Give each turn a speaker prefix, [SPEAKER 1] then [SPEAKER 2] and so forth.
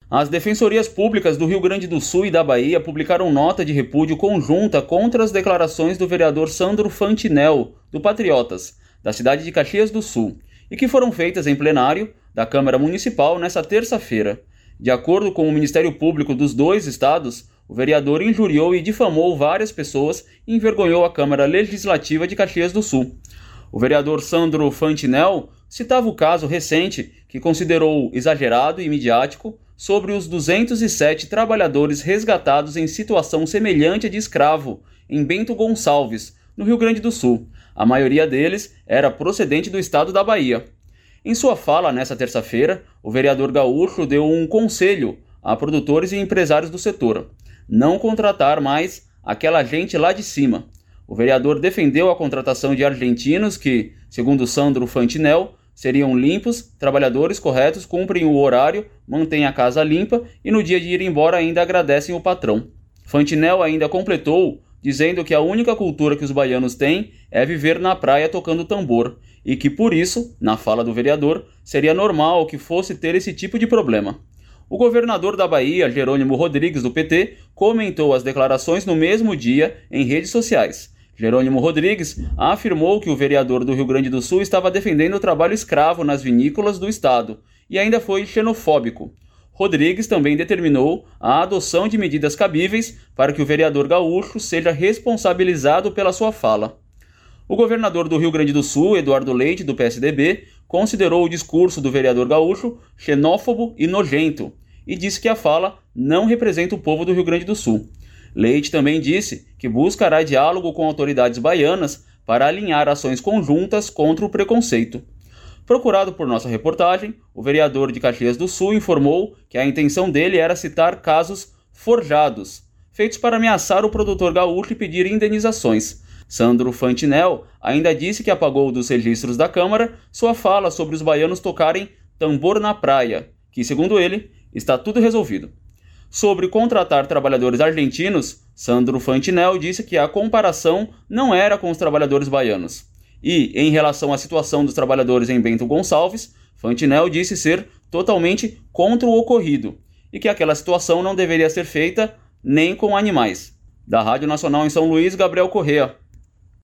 [SPEAKER 1] As defensorias públicas do Rio Grande do Sul e da Bahia publicaram nota de repúdio conjunta contra as declarações do vereador Sandro Fantinel, do Patriotas, da cidade de Caxias do Sul, e que foram feitas em plenário da Câmara Municipal nesta terça-feira. De acordo com o Ministério Público dos dois estados, o vereador injuriou e difamou várias pessoas e envergonhou a Câmara Legislativa de Caxias do Sul. O vereador Sandro Fantinel citava o caso recente que considerou exagerado e midiático sobre os 207 trabalhadores resgatados em situação semelhante à de escravo em Bento Gonçalves, no Rio Grande do Sul. A maioria deles era procedente do estado da Bahia. Em sua fala nesta terça-feira, o vereador gaúcho deu um conselho a produtores e empresários do setor: não contratar mais aquela gente lá de cima. O vereador defendeu a contratação de argentinos que, segundo Sandro Fantinel, seriam limpos, trabalhadores corretos, cumprem o horário, mantêm a casa limpa e no dia de ir embora ainda agradecem o patrão. Fantinel ainda completou, dizendo que a única cultura que os baianos têm é viver na praia tocando tambor, e que por isso, na fala do vereador, seria normal que fosse ter esse tipo de problema. O governador da Bahia, Jerônimo Rodrigues, do PT, comentou as declarações no mesmo dia em redes sociais. Jerônimo Rodrigues afirmou que o vereador do Rio Grande do Sul estava defendendo o trabalho escravo nas vinícolas do estado e ainda foi xenofóbico. Rodrigues também determinou a adoção de medidas cabíveis para que o vereador gaúcho seja responsabilizado pela sua fala. O governador do Rio Grande do Sul, Eduardo Leite, do PSDB, considerou o discurso do vereador gaúcho xenófobo e nojento e disse que a fala não representa o povo do Rio Grande do Sul. Leite também disse que buscará diálogo com autoridades baianas para alinhar ações conjuntas contra o preconceito. Procurado por nossa reportagem, o vereador de Caxias do Sul informou que a intenção dele era citar casos forjados, feitos para ameaçar o produtor gaúcho e pedir indenizações. Sandro Fantinel ainda disse que apagou dos registros da Câmara sua fala sobre os baianos tocarem tambor na praia, que, segundo ele, está tudo resolvido. Sobre contratar trabalhadores argentinos, Sandro Fantinel disse que a comparação não era com os trabalhadores baianos. E, em relação à situação dos trabalhadores em Bento Gonçalves, Fantinel disse ser totalmente contra o ocorrido e que aquela situação não deveria ser feita nem com animais. Da Rádio Nacional em São Luís, Gabriel Correa.